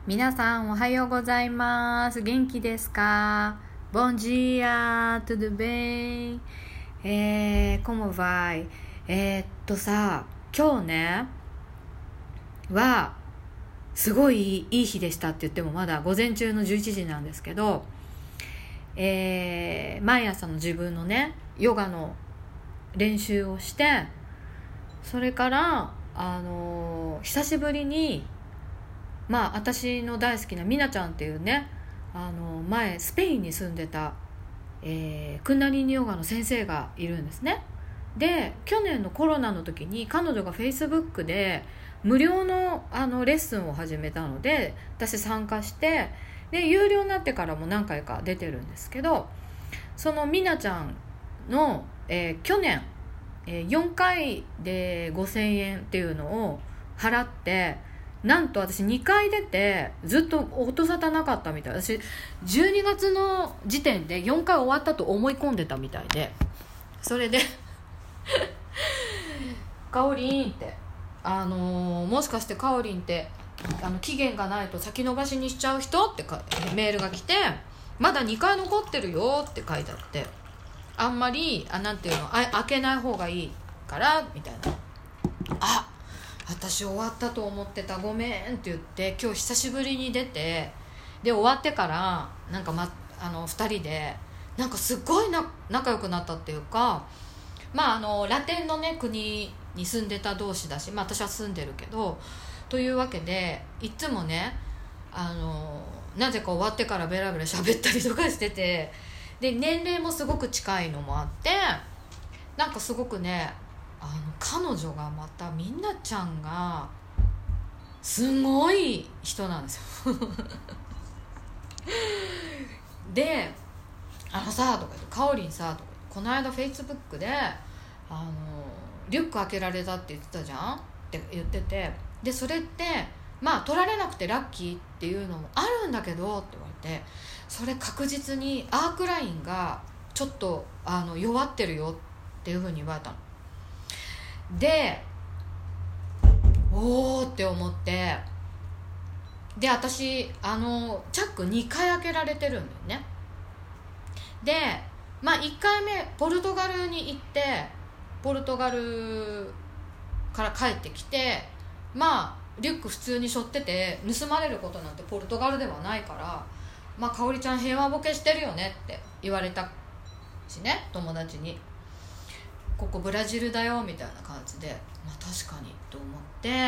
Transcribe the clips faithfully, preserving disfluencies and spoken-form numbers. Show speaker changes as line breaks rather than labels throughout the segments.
皆さんおはようございます。元気ですか？ボンジーア、トゥドゥベイ、えー、コモバイ。えー、っとさ、今日ねはすごいいい日でしたって言ってもまだ午前中のじゅういちじなんですけど、えー、毎朝の自分のねヨガの練習をして、それからあのー、久しぶりにまあ私の大好きなミナちゃんっていうね、あの前スペインに住んでた、えー、クンダリーニヨガの先生がいるんですね。で去年のコロナの時に彼女がフェイスブックで無料の、あのレッスンを始めたので私参加して、で有料になってからも何回か出てるんですけど、そのミナちゃんの、えー、去年、えー、よんかいでごせんえんっていうのを払って、なんと私にかい出てずっと音沙汰なかったみたい。私じゅうにがつの時点でよんかい終わったと思い込んでたみたいで、それでカオリンってあのー、もしかしてカオリンってあの期限がないと先延ばしにしちゃう人ってかメールが来て、まだにかい残ってるよって書いてあって、あんまりあなんていうのあ開けない方がいいからみたいな。あ私終わったと思ってた、ごめんって言って今日久しぶりに出て、で終わってからなんか、ま、あのふたりでなんかすっごいな仲良くなったっていうか、まああのラテンのね国に住んでた同士だし、まあ私は住んでるけど、というわけでいつもねあのなぜか終わってからベラベラ喋ったりとかしてて、で年齢もすごく近いのもあって、なんかすごくねあの彼女がまたみんなちゃんがすごい人なんですよであのさとか言って、かおりんさとかこの間フェイスブックであのリュック開けられたって言ってたじゃんって言ってて、でそれってまあ取られなくてラッキーっていうのもあるんだけどって言われて、それ確実にアークラインがちょっとあの弱ってるよっていう風に言われたので、おーって思って、で私あのチャックにかい開けられてるんだよね。でまあいっかいめポルトガルに行って、ポルトガルから帰ってきて、まあリュック普通に背負ってて盗まれることなんてポルトガルではないから、まあかおりちゃん平和ボケしてるよねって言われたしね、友達に。ここブラジルだよみたいな感じで、まあ確かにと思って、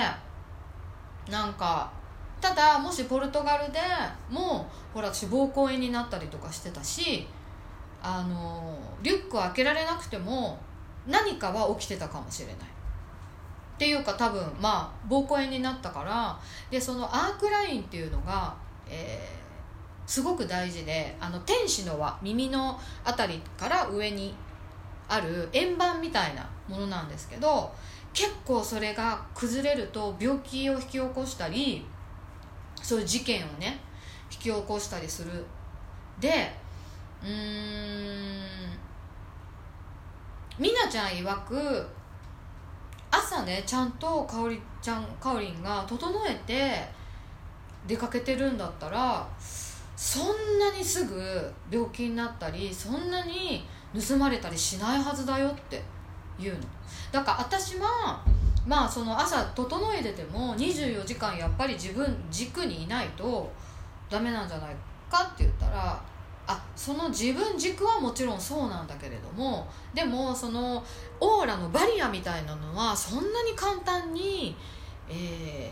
なんかただもしポルトガルでもほら私膀胱炎になったりとかしてたし、あのリュックを開けられなくても何かは起きてたかもしれないっていうか、多分まあ膀胱炎になったから、でそのアークラインっていうのが、えー、すごく大事で、あの天使の輪、耳のあたりから上にある円盤みたいなものなんですけど、結構それが崩れると病気を引き起こしたり、そういう事件をね引き起こしたりする。でうーんみなちゃん曰く朝ねちゃんとかおりちゃんかおりんが整えて出かけてるんだったら、そんなにすぐ病気になったりそんなに盗まれたりしないはずだよって言うの。だから私はまあその朝整えててもにじゅうよじかんやっぱり自分軸にいないとダメなんじゃないかって言ったら、あその自分軸はもちろんそうなんだけれども、でもそのオーラのバリアみたいなのはそんなに簡単に、え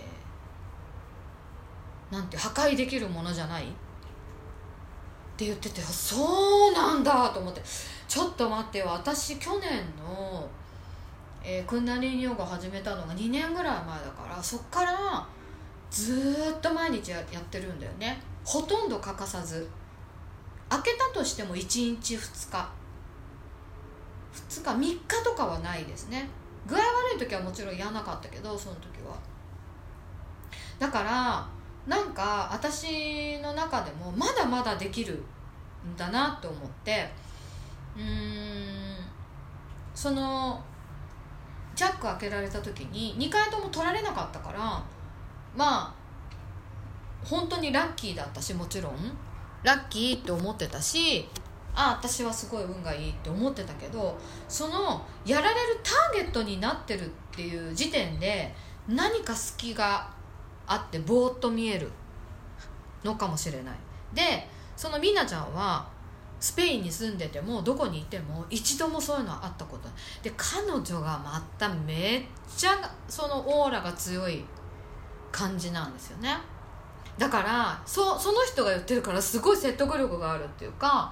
ー、なんて破壊できるものじゃないって言ってて、そうなんだと思って、ちょっと待ってよ、私去年の、えー、クンダリーニヨガを始めたのがにねんぐらい前だから、そっからずーっと毎日 や, やってるんだよね。ほとんど欠かさず。開けたとしてもいちにちふつかふつかみっかとかはないですね。具合悪い時はもちろんやらなかったけど、その時はだからなんか私の中でもまだまだできるんだなと思って、うーんそのチャック開けられた時ににかいとも取られなかったから、まあ本当にラッキーだったし、もちろんラッキーって思ってたし、あ私はすごい運がいいって思ってたけど、そのやられるターゲットになってるっていう時点で何か隙があってぼーっと見えるのかもしれない。でそのみなちゃんはスペインに住んでてもどこにいても一度もそういうのはあったことないで、彼女がまためっちゃそのオーラが強い感じなんですよね。だからそ, その人が言ってるからすごい説得力があるっていうか、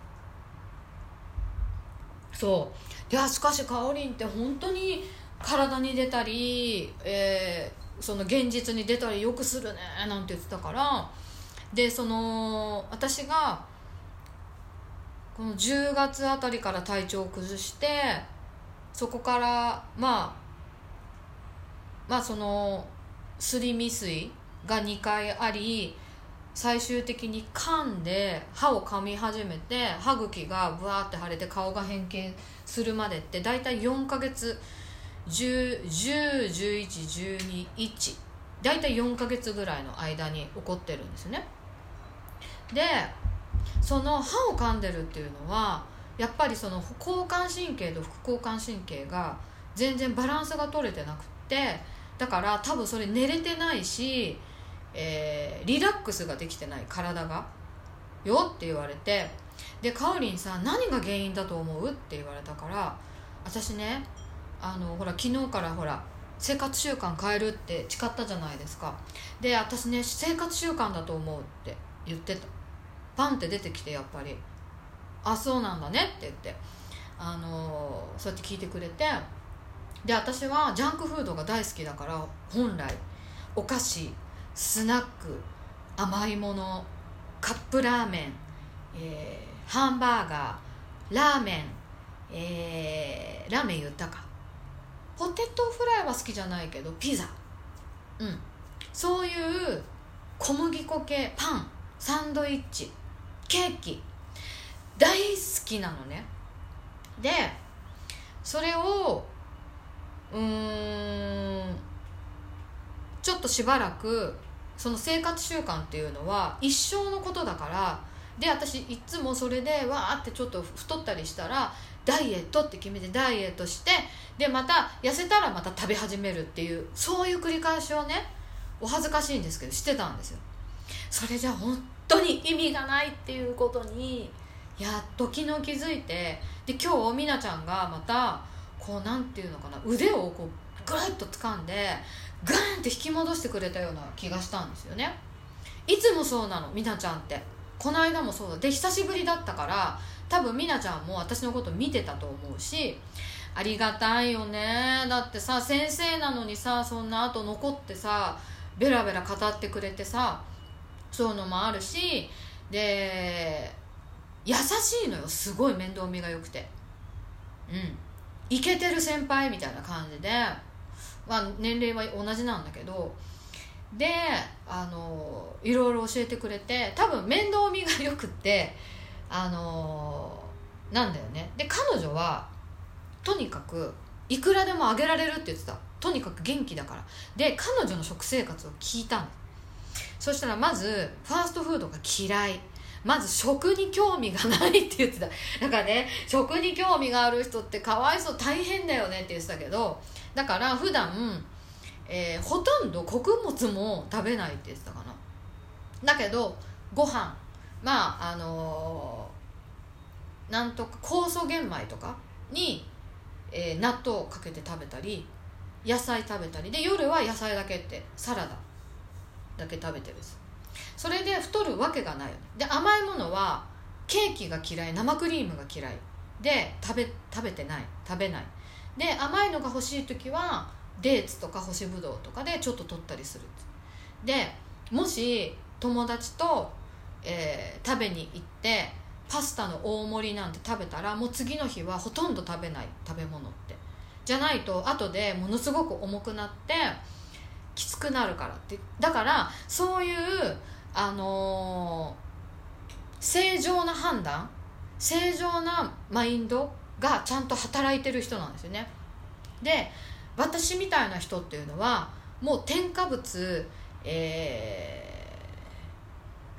そうで、しかしかおりんって本当に体に出たり、えー、その現実に出たりよくするねなんて言ってたから、でその私がこのじゅうがつあたりから体調を崩して、そこからまあまあそのすり未遂がにかいあり、最終的に噛んで歯を噛み始めて歯茎がブワーって腫れて顔が変形するまでってだいたいよんかげつ、じゅう、じゅう、じゅういち、じゅうに、いちだいたいよんかげつぐらいの間に起こってるんですね。でその歯を噛んでるっていうのはやっぱりその交感神経と副交感神経が全然バランスが取れてなくって、だから多分それ寝れてないし、えー、リラックスができてない体がよって言われて、でかおりんさん何が原因だと思うって言われたから、私ねあのほら昨日からほら生活習慣変えるって誓ったじゃないですか。で私ね生活習慣だと思うって言ってた。パンって出てきて、やっぱりあそうなんだねって言って、あのー、そうやって聞いてくれて、で私はジャンクフードが大好きだから、本来お菓子、スナック、甘いもの、カップラーメン、えー、ハンバーガー、ラーメン、えー、ラーメン言ったか、ポテトフライは好きじゃないけどピザ、うんそういう小麦粉系、パン、サンドイッチ、ケーキ大好きなのね。でそれをうーんちょっとしばらくその生活習慣っていうのは一生のことだから、で私いつもそれでわーってちょっと太ったりしたらダイエットって決めてダイエットして、でまた痩せたらまた食べ始めるっていう、そういう繰り返しをね、お恥ずかしいんですけどしてたんですよ。それじゃ本当に意味がないっていうことにやっと昨日気づいて、で今日みなちゃんがまたこうなんていうのかな、腕をこうグッと掴んでガーンって引き戻してくれたような気がしたんですよね。いつもそうなのみなちゃんって。この間もそうだで、久しぶりだったから多分みなちゃんも私のこと見てたと思うし、ありがたいよね。だってさ先生なのにさ、そんな後残ってさベラベラ語ってくれてさ、そういうのもあるし、で優しいのよ、すごい面倒見が良くて、うんイケてる先輩みたいな感じで、まあ、年齢は同じなんだけど、であのいろいろ教えてくれて、多分面倒見が良くってあのなんだよね。で彼女はとにかくいくらでもあげられるって言ってた。とにかく元気だから。で彼女の食生活を聞いたんです。そしたらまずファーストフードが嫌い、まず食に興味がないって言ってた。だからね、食に興味がある人ってかわいそう、大変だよねって言ってたけど、だから普段、えー、ほとんど穀物も食べないって言ってたかな。だけどご飯、まああのー、なんとか酵素玄米とかに、えー、納豆をかけて食べたり、野菜食べたりで、夜は野菜だけってサラダだけ食べてるんです。それで太るわけがない。で甘いものはケーキが嫌い、生クリームが嫌いで食べ食べてない食べない。で甘いのが欲しい時はデーツとか干しぶどうとかでちょっと取ったりする。でもし友達と、えー、食べに行ってパスタの大盛りなんて食べたら、もう次の日はほとんど食べない食べ物って、じゃないと後でものすごく重くなってきつくなるからって。だからそういうあのー、正常な判断、正常なマインドがちゃんと働いてる人なんですよね。で私みたいな人っていうのはもう添加物、え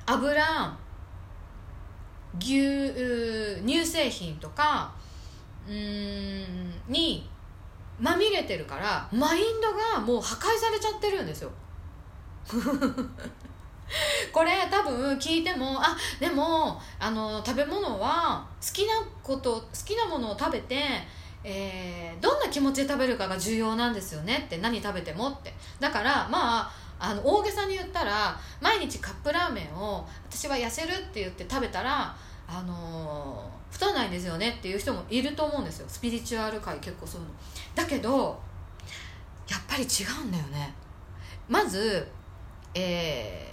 油、牛乳製品とかうーんにまみれてるから、マインドがもう破壊されちゃってるんですよこれ多分聞いても、あ、でもあの食べ物は好きなこと好きなものを食べて、えー、どんな気持ちで食べるかが重要なんですよねって、何食べてもって。だからまああの大げさに言ったら、毎日カップラーメンを私は痩せるって言って食べたら、あのー、太らないんですよねっていう人もいると思うんですよ。スピリチュアル界結構そういうのだけど、やっぱり違うんだよね。まず、え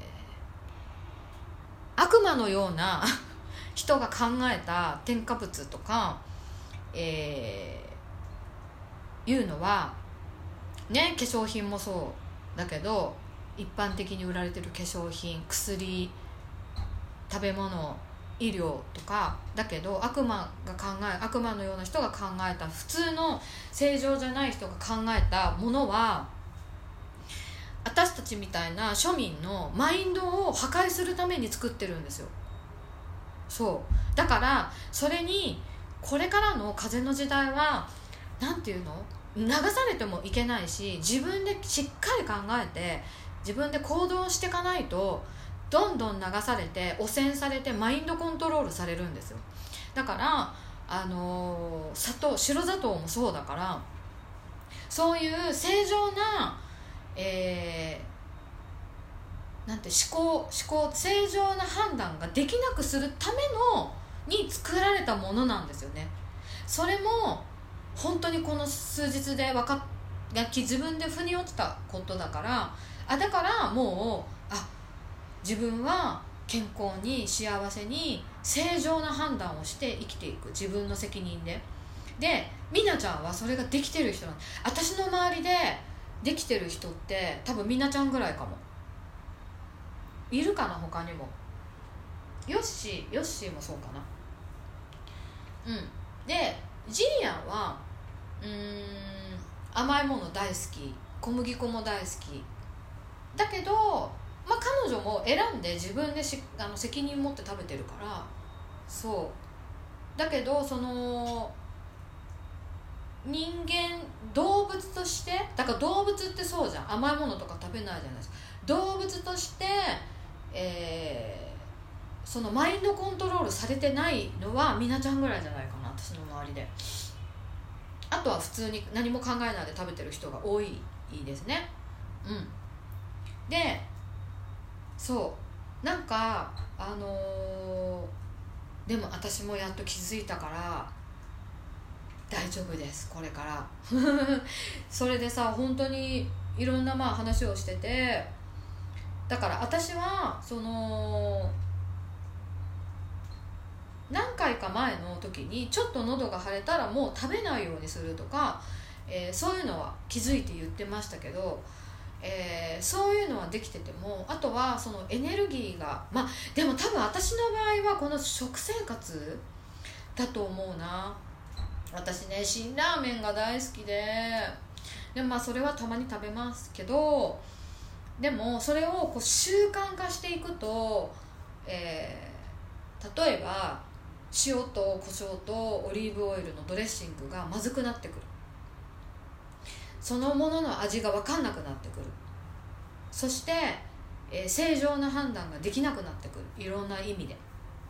ー、悪魔のような人が考えた添加物とか、えー、いうのはね、化粧品もそうだけど、一般的に売られてる化粧品、薬、食べ物、医療とかだけど、悪魔が考え悪魔のような人が考えた、普通の正常じゃない人が考えたものは、私たちみたいな庶民のマインドを破壊するために作ってるんですよ。そうだから、それにこれからの風の時代はなんていうの、流されてもいけないし、自分でしっかり考えて自分で行動していかないと、どんどん流されて汚染されてマインドコントロールされるんですよ。だからあのー、砂糖、白砂糖もそうだから、そういう正常な、えー、なんて思考思考正常な判断ができなくするためのに作られたものなんですよね。それも本当にこの数日で分かっ自分で腑に落ちたことだから、あだからもう、あ、自分は健康に幸せに正常な判断をして生きていく、自分の責任で。で、みなちゃんはそれができてる人なん。私の周りでできてる人って多分みなちゃんぐらいかも。いるかな、他にも。ヨッシーヨッシーもそうかな。うんで、ジリアンはうーん甘いもの大好き、小麦粉も大好きだけど、まあ、彼女も選んで自分でしあの責任持って食べてるから。そうだけど、その人間動物として、だから動物ってそうじゃん、甘いものとか食べないじゃないですか。動物として、えー、そのマインドコントロールされてないのはみなちゃんぐらいじゃないかな、私の周りで。あとは普通に何も考えないで食べてる人が多いですね。うんで、そうなんかあのー、でも私もやっと気づいたから大丈夫です、これからそれでさ、本当にいろんなまあ話をしてて、だから私はその何回か前の時にちょっと喉が腫れたらもう食べないようにするとか、えー、そういうのは気づいて言ってましたけど、えー、そういうのはできてても、あとはそのエネルギーが、まあでも多分私の場合はこの食生活だと思うな。私ね、辛ラーメンが大好きで、でもまあそれはたまに食べますけど、でもそれをこう習慣化していくと、えー、例えば塩と胡椒とオリーブオイルのドレッシングがまずくなってくる、そのものの味が分かんなくなってくる、そして、えー、正常な判断ができなくなってくる、いろんな意味で。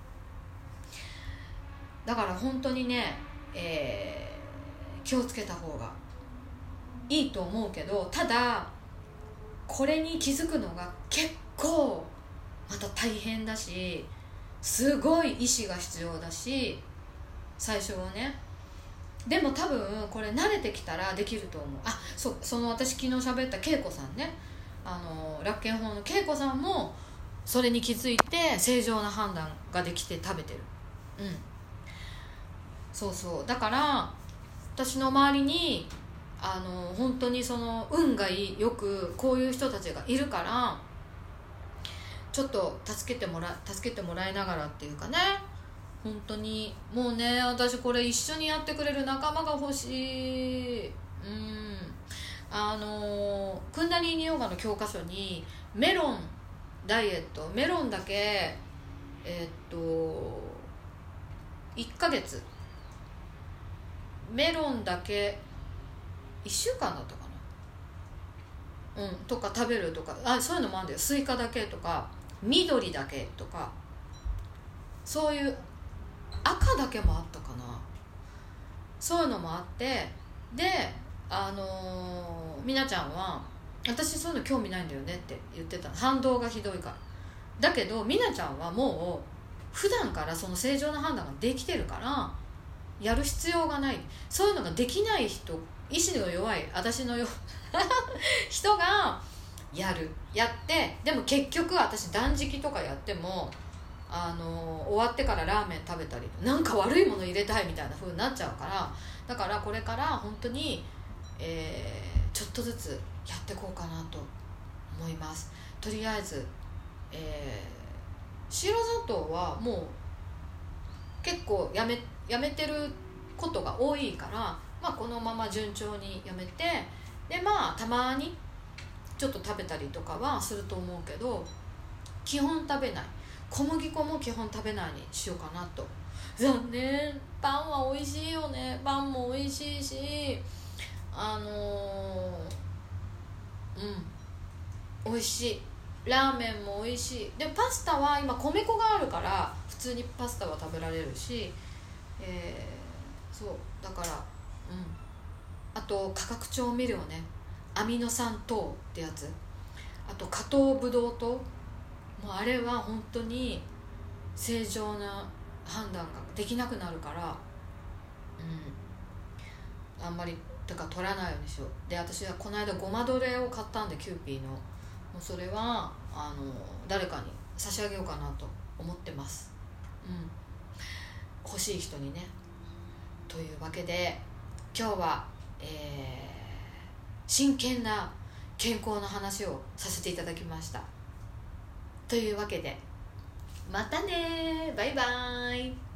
だから本当にね、えー、気をつけた方がいいと思うけど、ただこれに気づくのが結構また大変だし、すごい意志が必要だし、最初はね。でも多分これ慣れてきたらできると思う。あ、そその私昨日喋った恵子さんね、あの楽健法の恵子さんもそれに気づいて正常な判断ができて食べてる。うんそうそう、だから私の周りにあの本当にその運がいいよくこういう人たちがいるから、ちょっと助けてもら助けてもらいながらっていうかね、本当にもうね、私これ一緒にやってくれる仲間が欲しい。うんあのクンダリーニヨガの教科書にメロンダイエット、メロンだけえーっといっかげつ、メロンだけいっしゅうかんだったかな、うんとか食べるとか、あ、そういうのもあるんだよ。スイカだけとか緑だけとか、そういう赤だけもあったかな、そういうのもあって、であのー、みなちゃんは私そういうの興味ないんだよねって言ってた。反動がひどいから。だけどみなちゃんはもう普段からその正常な判断ができてるからやる必要がない。そういうのができない人、意志の弱い私のよ人がやるやって、でも結局私断食とかやってもあの終わってからラーメン食べたり、なんか悪いもの入れたいみたいな風になっちゃうから、だからこれから本当に、えー、ちょっとずつやっていこうかなと思います。とりあえず、えー、白砂糖はもう結構やめ、やめてることが多いから、まあ、このまま順調にやめて、でまあたまにちょっと食べたりとかはすると思うけど、基本食べない。小麦粉も基本食べないにしようかなと。残念。パンは美味しいよね。パンも美味しいし、あのー、うん美味しい。ラーメンも美味しい。でパスタは今米粉があるから普通にパスタは食べられるし、えー、そうだから、うん、あと化学調味料ね、アミノ酸糖ってやつ、あと加糖ブドウ糖、もうあれは本当に正常な判断ができなくなるから、うん、あんまりだから取らないようにしよう。で私はこの間ごまドレを買ったんで、キューピーの、もうそれはあの誰かに差し上げようかなと思ってます、うん、欲しい人にね。というわけで今日は、えー、真剣な健康の話をさせていただきました。というわけでまたね、バイバイ。